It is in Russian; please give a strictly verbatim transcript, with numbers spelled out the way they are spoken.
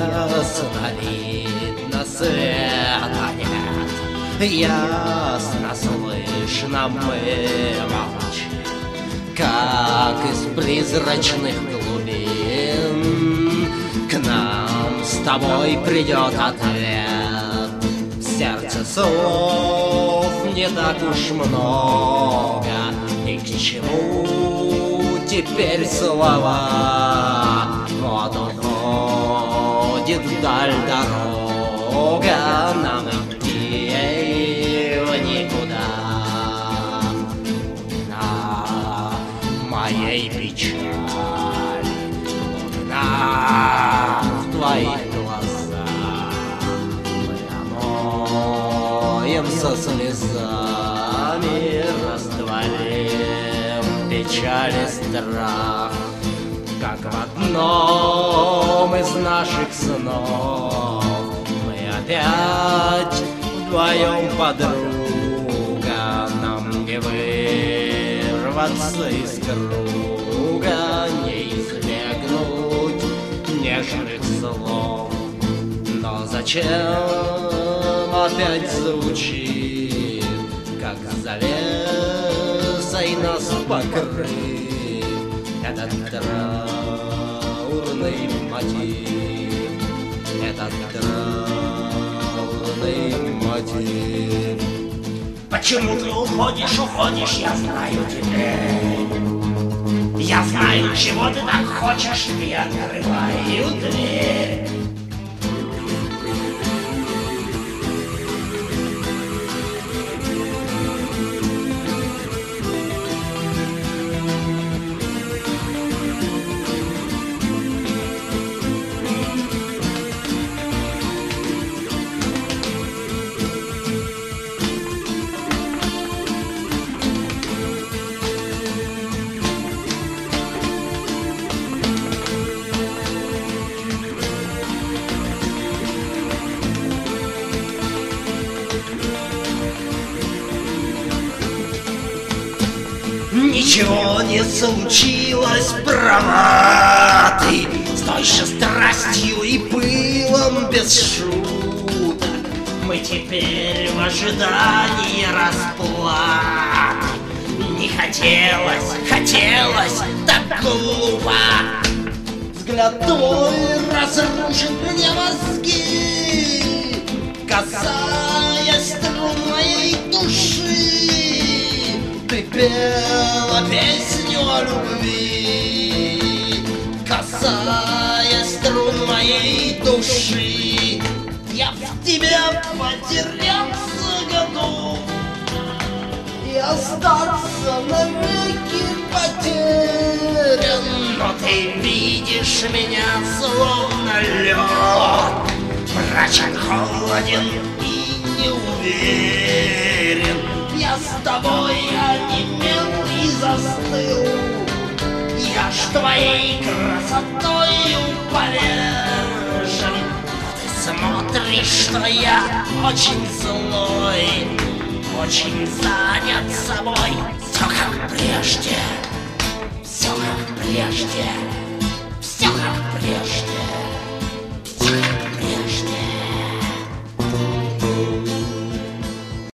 ясно видно, света нет, ясно слышно, мы молчим, как из призрачных глубин к нам с тобой придет ответ. В сердце слов не так уж много, ни к чему теперь слова. Вот уходит вдаль дорога, нам идти в никуда. На моей печали, на в твоих глазах мы омоемся слезами, растворим печаль и страх. Как в одном из наших снов мы опять вдвоем, подруга. Нам не вырваться из круга, не избегнуть нежных слов. Но зачем опять звучит, как завесой нас покрыть этот траурный мотив, этот траурный мотив. Почему ты уходишь, уходишь, я знаю теперь. Я знаю, чего ты так хочешь, и открываю дверь. Ничего не случилось, права ты, с той же страстью и пылом без шуток. Мы теперь в ожидании расплаты. Не хотелось, хотелось так глупо. Взгляд твой разрушит мне мозги, касаясь струн моей души. Ты пела песню о любви, касаясь струн моей души. Я в тебя потерялся готов и остаться навеки потерян. Но ты видишь меня словно лед, мрачен, холоден и неуверен. Я с тобой онемел и застыл, я ж твоей красотою повержен. Но ты смотришь, что я очень злой, очень занят собой. Все как прежде, все как прежде.